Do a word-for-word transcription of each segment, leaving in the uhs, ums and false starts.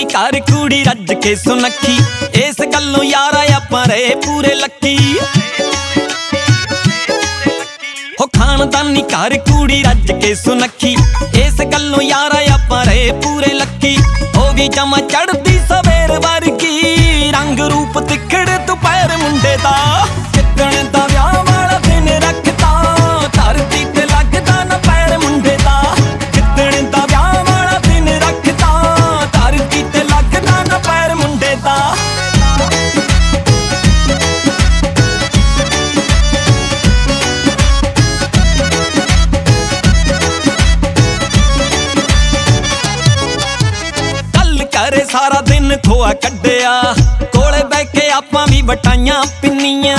ਨੀ ਘਰ ਕੁੜੀ ਰੱਜ ਕੇ ਸੁਨੱਖੀ, ਇਸ ਗੱਲੋਂ ਯਾਰਾ ਆਪਾਂ ਰਹੇ ਪੂਰੇ ਲੱਕੀ। ਹੋ ਖਾਨਦਾਨੀ ਘਰ ਕੁੜੀ ਰੱਜ ਕੇ ਸੁਨੱਖੀ, ਇਸ ਗੱਲੋਂ ਯਾਰਾ ਆਪਾਂ ਰਹੇ ਪੂਰੇ ਲੱਕੀ। ਉਹ ਵੀ ਜਮਾ ਚੜ੍ਹਦੀ ਸਵੇਰ ਵਰਗੀ, ਰੰਗ ਰੂਪ ਤਿੱਖੜ ਦੁਪਹਿਰ ਮੁੰਡੇ ਦਾ। ਕਿੱਦਣ ਦਾ ਵਿਆਹ ਵਾਲਾ ਦਿਨ ਰੱਖਤਾ, ਧਰਤੀ ਤੇ ਲੱਗਦਾ ਨਾ ਪੈਰ ਮੁੰਡੇ ਦਾ। ਕਿੱਦਣ ਦਾ ਵਿਆਹ ਵਾਲਾ ਦਿਨ ਰੱਖਤਾ, ਧਰਤੀ ਤੇ ਲੱਗਦਾ ਨਾ ਪੈਰ ਮੁੰਡੇ ਦਾ। ਘਰੇ ਸਾਰਾ ਦਿਨ ਖੋਆ ਕੱਢਿਆ, ਕੋਲੇ ਬਹਿ ਕੇ ਆਪਾਂ ਵੀ ਵਟਾਈਆਂ ਪਿੰਨੀਆਂ।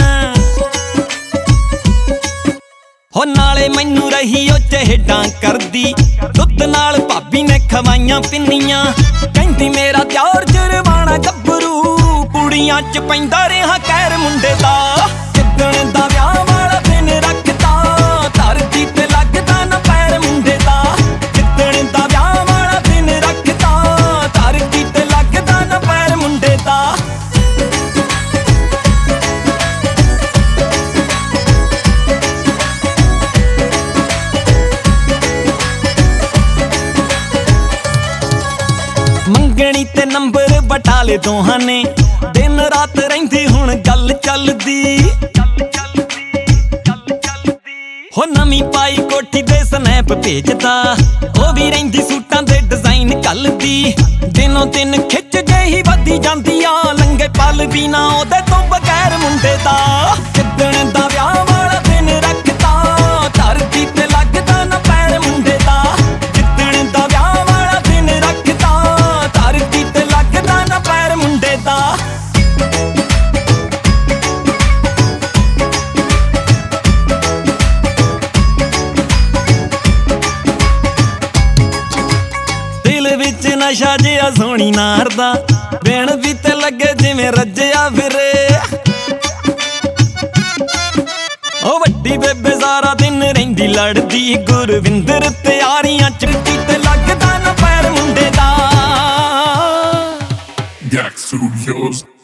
ਹੋ ਨਾਲੇ ਮੈਨੂੰ ਰਹੀ ਉਹ ਚਿਹੜਾਂ ਕਰਦੀ, ਦੁੱਧ ਨਾਲ ਭਾਬੀ ਨੇ ਖਵਾਈਆਂ ਪਿੰਨੀਆਂ। ਕਹਿੰਦੀ ਮੇਰਾ ਦਿਓਰ ਜਰਵਾਣਾ ਗੱਭਰੂ, ਕੁੜੀਆਂ ਚ ਪੈਂਦਾ ਰਿਹਾ ਕਹਿਰ ਮੁੰਡੇ ਦਾ। ਕਿੱਦਣ ਦਾ ਵਿਆਹ ਵਾਲਾ ਦਿਨ ਰੱਖਤਾ, ਧਰਤੀ ਤੇ ਲੱਗਦਾ ਨਾ ਪੈਰ ਮੁੰਡੇ ਦਾ। ਕਿੱਦਣ ਦਾ ਵਿਆਹ ਵਾਲਾ ਦਿਨ ਰੱਖਤਾ, ਧਰਤੀ ਤੇ ਲੱਗਦਾ ਨਾ ਪੈਰ ਮੁੰਡੇ ਦਾ। ਮੰਗਣੀ ਤੇ ਨੰਬਰ ਬਟਾਲੇ ਦੋਹਾਂ ਨੇ, ਦਿਨ ਰਾਤ ਰਹਿੰਦੀ ਹੁਣ ਗੱਲ ਚੱਲਦੀ। ਹੋ ਨਵੀਂ ਪਾਈ ਕੋਠੀ ਦੇ ਸਨੈਪ ਭੇਜਦਾ, ਉਹ ਵੀ ਰਹਿੰਦੀ ਸੂਟਾਂ ਦੇ ਡਿਜ਼ਾਈਨ ਘੱਲਦੀ। ਦਿਨੋਂ ਦਿਨ ਖਿੱਚ ਜਿਹੀ ਵੱਧੀ ਜਾਂਦੀ ਆ, ਲੰਗੇ ਪਲ ਵੀ ਨਾ ਉਹਦੇ ਤੋਂ ਬਗੈਰ ਮੁੰਡੇ ਦਾ। ਕਿੱਦਣ ਦਾ ਵਿਆਹ ਵਾਲਾ ਦਿਨ ਰੱਖਤਾ, ਧਰਤੀ ਤੇ ਲੱਗਦਾ ਨਾ ਪੈਰ ਮੁੰਡੇ ਦਾ। ਕਿੱਦਣ ਦਾ ਵਿਆਹ ਵਾਲਾ ਦਿਨ ਰੱਖਤਾ, ਧਰਤੀ ਤੇ ਲੱਗਦਾ ਨਾ ਪੈਰ ਮੁੰਡੇ ਦਾ। ਵਿੱਚ ਨਸ਼ਾ ਜਿਹਾ ਸੋਹਣੀ ਨਾਰ ਦਾ, ਬਿਨ ਵੀ ਤੇ ਲੱਗੇ ਜਿਵੇਂ ਰੱਜਿਆ ਫਿਰੇ। ਉਹ ਵੱਡੀ ਬੇਬੇ ਸਾਰਾ ਦਿਨ ਰਹਿੰਦੀ ਲੜਦੀ, ਗੁਰਵਿੰਦਰ ਤਿਆਰੀਆਂ ਚਿੱਟੀ ਤੇ ਲੱਗਦਾ ਨਾ ਪੈਰ ਮੁੰਡੇ ਦਾ। Yak Studios